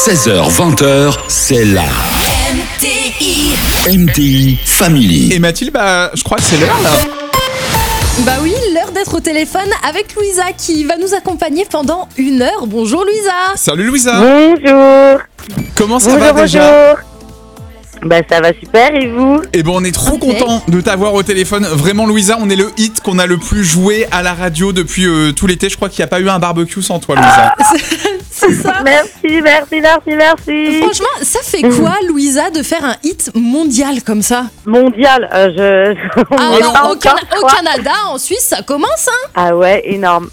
16h-20h, c'est la MTI Family. Et Mathilde, je crois que c'est l'heure là. Bah oui, l'heure d'être au téléphone avec Louisa qui va nous accompagner pendant 1 heure. Bonjour Louisa. Salut Louisa. Bonjour. Comment ça va déjà? Bonjour. Bah ça va super, et vous? Eh ben on est trop content de t'avoir au téléphone. Vraiment Louisa, on est le hit qu'on a le plus joué à la radio depuis tout l'été. Je crois qu'il n'y a pas eu un barbecue sans toi Louisa. C'est ça. Merci. Franchement, ça fait quoi Louisa de faire un hit mondial comme ça? Mondial, Au Canada, en Suisse, ça commence hein? Ah ouais, énorme.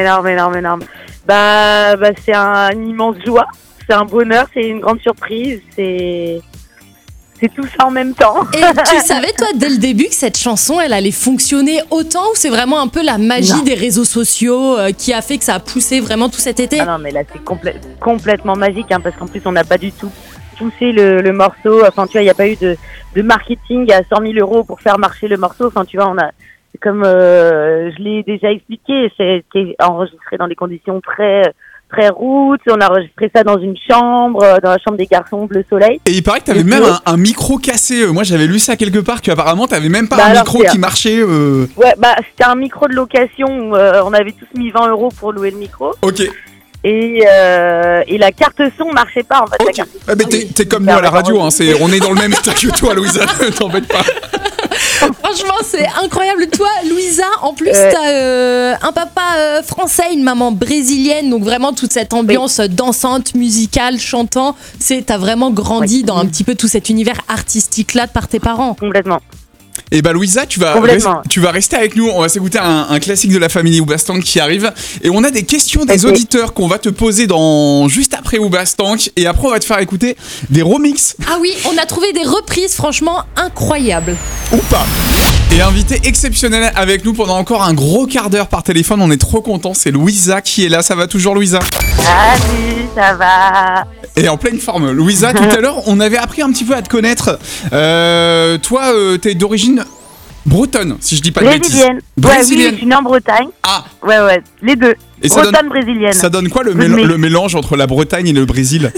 Bah c'est une immense joie, c'est un bonheur, c'est une grande surprise, c'est tout ça en même temps. Et tu savais, toi, dès le début, que cette chanson, elle allait fonctionner autant, ou c'est vraiment un peu la magie des réseaux sociaux qui a fait que ça a poussé vraiment tout cet été? Ah non, mais là, c'est complètement magique, hein, parce qu'en plus, on n'a pas du tout poussé le morceau. Enfin, tu vois, il n'y a pas eu de marketing à 100 000 € pour faire marcher le morceau. Enfin, tu vois, comme je l'ai déjà expliqué, c'est enregistré dans des conditions très route, on a enregistré ça dans une chambre, dans la chambre des garçons, Bleu Soleil. Et il paraît que t'avais même un micro cassé. Moi j'avais lu ça quelque part, qu'apparemment t'avais même pas un micro qui marchait. Ouais, c'était un micro de location, on avait tous mis 20 € pour louer le micro. Ok. Et la carte son marchait pas en fait. Okay. La carte son. T'es comme nous à la radio, hein, on est dans le même état que toi Louisa, t'embête pas. Franchement, c'est incroyable. Toi, Louisa, en plus, t'as un papa français, une maman brésilienne, donc vraiment toute cette ambiance dansante, musicale, chantant. T'as vraiment grandi dans un petit peu tout cet univers artistique-là par tes parents. Complètement. Et Louisa, tu vas rester avec nous. On va s'écouter un classique de la famille Hoobastank qui arrive. Et on a des questions des auditeurs qu'on va te poser juste après Hoobastank. Et après, on va te faire écouter des remixes. Ah oui, on a trouvé des reprises franchement incroyables. Ou pas. Et invité exceptionnel avec nous pendant encore un gros quart d'heure par téléphone. On est trop contents. C'est Louisa qui est là. Ça va toujours, Louisa? Salut, ça va. Et en pleine forme. Louisa, tout à l'heure, on avait appris un petit peu à te connaître. Toi, t'es d'origine bretonne, si je dis pas de bêtises. Brésilienne. Ouais, oui, je suis née en Bretagne. Ah. Ouais, les deux. Et bretonne, brésilienne. Ça donne quoi le mélange entre la Bretagne et le Brésil?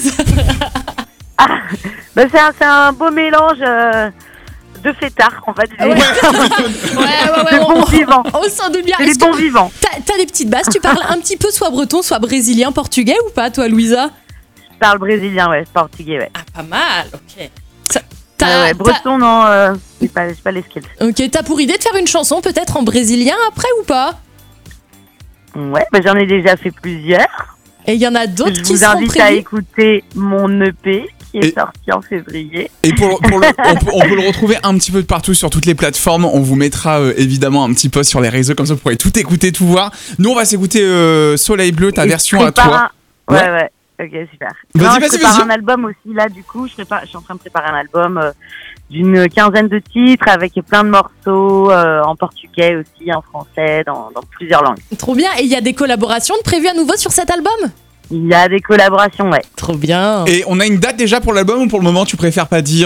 C'est un beau mélange de fêtards, en fait. Ouais. De bons vivants. On s'en doute bien. C'est les bons vivants. T'as des petites bases, tu parles un petit peu soit breton, soit brésilien, portugais ou pas, toi, Louisa? Je parle brésilien, portugais, ouais. Ah, pas mal, ok. Breton, non, j'ai pas les skills. Ok, t'as pour idée de faire une chanson peut-être en brésilien après ou pas? Ouais, j'en ai déjà fait plusieurs. Et il y en a d'autres qui sont prévus. Je vous invite à écouter mon EP qui est sorti en février. Et on peut le retrouver un petit peu de partout sur toutes les plateformes. On vous mettra évidemment un petit post sur les réseaux, comme ça vous pourrez tout écouter, tout voir. Nous on va s'écouter Soleil Bleu, ta version à toi. Ouais. Ok, super. Vas-y. Je prépare un album aussi là, du coup. Je suis en train de préparer un album d'une 15aine de titres avec plein de morceaux en portugais aussi, en français, dans plusieurs langues. Trop bien. Et il y a des collaborations prévues à nouveau sur cet album? Il y a des collaborations, ouais. Trop bien. Et on a une date déjà pour l'album ou pour le moment tu préfères pas dire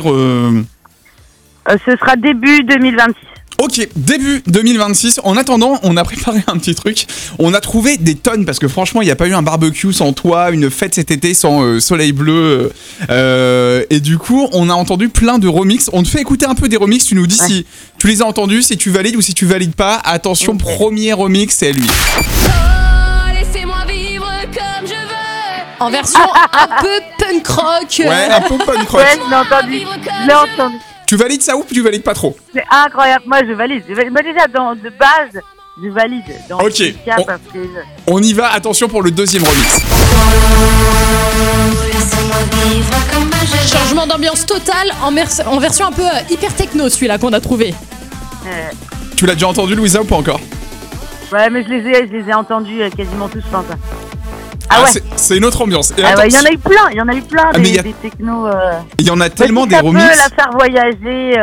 Ce sera début 2026. Ok, début 2026. En attendant, on a préparé un petit truc. On a trouvé des tonnes parce que franchement, il n'y a pas eu un barbecue sans toi, une fête cet été sans Soleil Bleu. Et du coup, on a entendu plein de remixes. On te fait écouter un peu des remixes. Tu nous dis si tu les as entendus, si tu valides ou si tu valides pas. Attention, premier remix, c'est lui. Laissez-moi vivre comme je veux. En version un peu punk rock. Ouais, un peu punk rock. Ouais, je l'ai entendu. Tu valides ça ou tu valides pas trop? C'est incroyable, moi je valide. Moi déjà de base, je valide. Ok, on y va, attention pour le deuxième remix. Changement d'ambiance totale en version un peu hyper techno, celui-là qu'on a trouvé. Tu l'as déjà entendu Louisa ou pas encore? Ouais, mais je les ai entendus quasiment tous, je pense. C'est une autre ambiance. Il y en a eu plein, des technos. Il y en a tellement des remixes. Ça peut la faire voyager,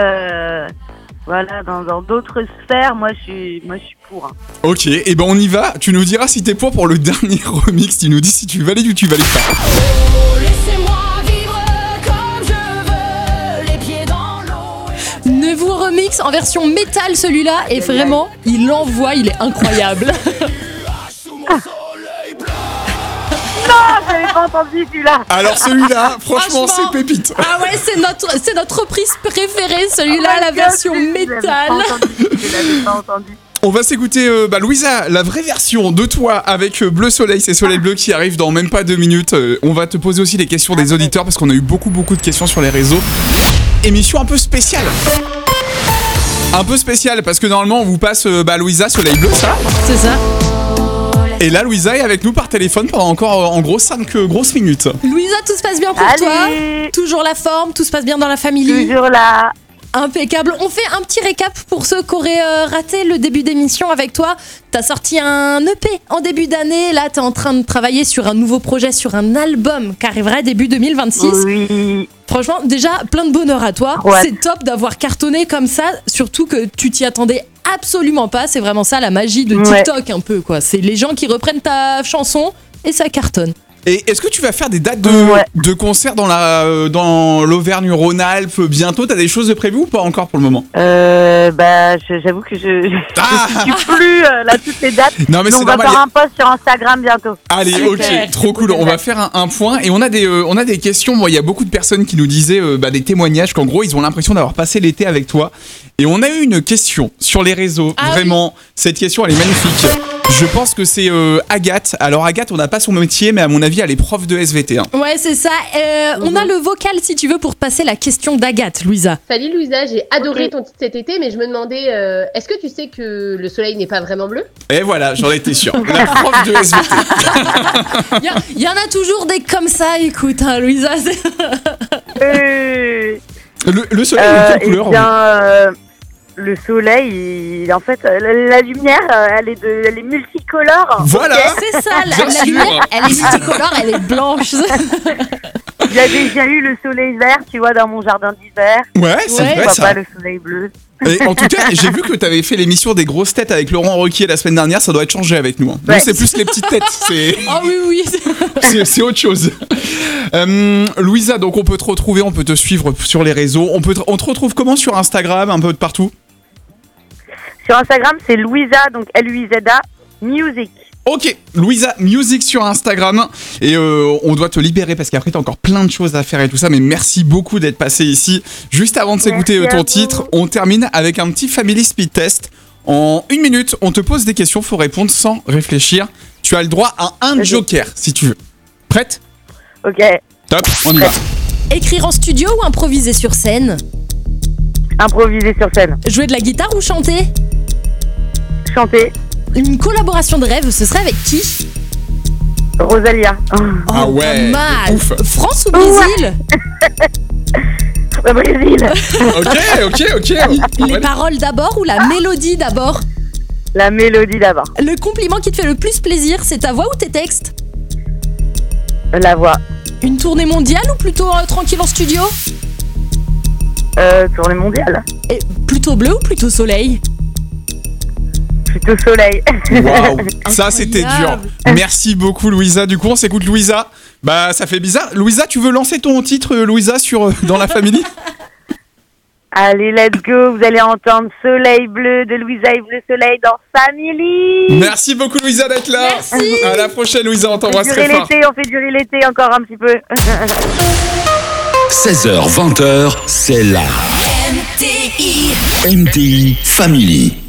dans d'autres sphères. Moi, je suis pour. Hein. Ok, et on y va. Tu nous diras si t'es pour le dernier remix. Tu nous dis si tu valides ou tu valides pas. Laissez-moi vivre comme je veux, les pieds dans l'eau. Neveu remix en version métal celui-là, et vraiment, il envoie, il est incroyable. Non, j'avais pas pas entendu celui-là. Alors celui-là, franchement, c'est pépite. Ah ouais, c'est notre reprise préférée, celui-là, Oh my la God, version je l'avais métal. pas entendu, je l'avais pas entendu. On va s'écouter, Louisa, la vraie version de toi avec Bleu Soleil, c'est Soleil Bleu qui arrive dans même pas 2 minutes. On va te poser aussi les questions des auditeurs parce qu'on a eu beaucoup de questions sur les réseaux. Émission un peu spéciale. Un peu spéciale parce que normalement on vous passe Louisa, Soleil Bleu, ça. C'est ça. Et là, Louisa est avec nous par téléphone pendant encore en gros 5 grosses minutes. Louisa, tout se passe bien pour Allez. toi? Toujours la forme, tout se passe bien dans la famille? Toujours là. Impeccable. On fait un petit récap pour ceux qui auraient raté le début d'émission avec toi. T'as sorti un EP en début d'année. Là, t'es en train de travailler sur un nouveau projet, sur un album qui arrivera début 2026. Oui. Franchement, déjà, plein de bonheur à toi. Ouais. C'est top d'avoir cartonné comme ça, surtout que tu t'y attendais absolument pas. C'est vraiment ça la magie de TikTok un peu, quoi. C'est les gens qui reprennent ta chanson et ça cartonne. Et est-ce que tu vas faire des dates de concert dans l'Auvergne-Rhône-Alpes bientôt? T'as des choses de prévues ou pas encore pour le moment? J'avoue que je suis plus là toutes les dates. Non, mais on va faire un post sur Instagram bientôt. Allez, Super. ok, trop cool. On va faire un point et on a des questions. Bon, il y a beaucoup de personnes qui nous disaient des témoignages qu'en gros ils ont l'impression d'avoir passé l'été avec toi. Et on a eu une question sur les réseaux. Vraiment, cette question elle est magnifique. Je pense que c'est Agathe. Alors Agathe, on n'a pas son métier, mais à mon avis, elle est prof de SVT. Hein. Ouais, c'est ça. On a le vocal si tu veux pour te passer la question d'Agathe, Louisa. Salut Louisa, j'ai adoré ton titre cet été, mais je me demandais, est-ce que tu sais que le soleil n'est pas vraiment bleu? Et voilà, j'en étais sûr. La prof de SVT. Il y en a toujours des comme ça, écoute, hein, Louisa. Le soleil, est de quelle couleur? Le soleil, en fait, la lumière, elle est multicolore. Voilà. C'est ça, la lumière, elle est multicolore, elle est blanche. J'ai déjà eu le soleil vert, tu vois, dans mon jardin d'hiver. Ouais, c'est vrai Pourquoi ça. pas le soleil bleu. Et en tout cas, j'ai vu que tu avais fait l'émission des grosses têtes avec Laurent Ruquier la semaine dernière, ça doit être changé avec nous. Hein. Ouais. Nous, c'est plus les petites têtes, Ah oui. c'est autre chose. Louisa, donc on peut te retrouver, on peut te suivre sur les réseaux. On te retrouve comment sur Instagram, un peu de partout? Sur Instagram, c'est Louisa, donc Luiza Music. Ok, Louisa Music sur Instagram. Et on doit te libérer parce qu'après t'as encore plein de choses à faire et tout ça. Mais merci beaucoup d'être passé ici. Juste avant de s'écouter Merci à ton vous. titre, on termine avec un petit Family Speed Test. En 1 minute, on te pose des questions, faut répondre sans réfléchir. Tu as le droit à un joker si tu veux. Prête? Ok. Top, on y va. Écrire en studio ou improviser sur scène? Improviser sur scène. Jouer de la guitare ou chanter? Chanter. Une collaboration de rêve, ce serait avec qui? Rosalia. Ah ouais, Pas mal. ouf. France ou Brésil? Le Brésil. Ok. Les paroles d'abord ou la mélodie d'abord? La mélodie d'abord. Le compliment qui te fait le plus plaisir, c'est ta voix ou tes textes? La voix. Une tournée mondiale ou plutôt tranquille en studio? Tournée mondiale. Et plutôt bleu ou plutôt soleil? Plutôt soleil. Waouh, ça c'était dur. Merci beaucoup Louisa. Du coup, on s'écoute Louisa. Bah, ça fait bizarre. Louisa, tu veux lancer ton titre Louisa sur dans la famille? Allez, let's go. Vous allez entendre Soleil bleu de Louisa et Bleu Soleil dans Family. Merci beaucoup Louisa d'être là. Merci. À la prochaine Louisa, on On fait t'embrasse durer très fort. l'été, on fait durer l'été encore un petit peu. 16h, 20h, c'est la MTI Family.